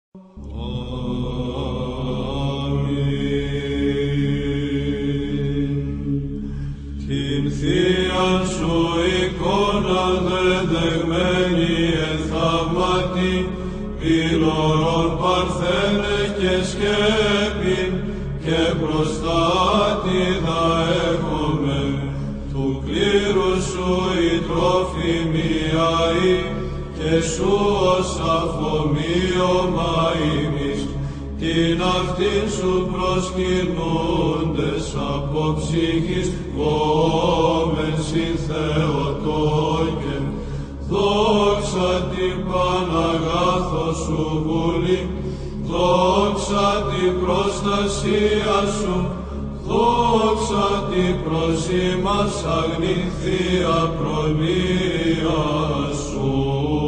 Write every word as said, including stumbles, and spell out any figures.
Την Θείαν σου εικόνα δεδεγμένη εν θαύματι, πυλωρών παρθένε και σκέπην, και προστάτηδα έχομαι, του κλήρου σου η τρόφιμη αή, και σου ως αφομοίωμα ημείς, την αυτήν σου προσκυνούντες από ψυχής κόμεν συν Θεοτόκε, δόξα την Παναγάθο σου βουλή, δόξα την προστασία σου, δόξα την προς ημάς αγνή Θεία προνοία σου.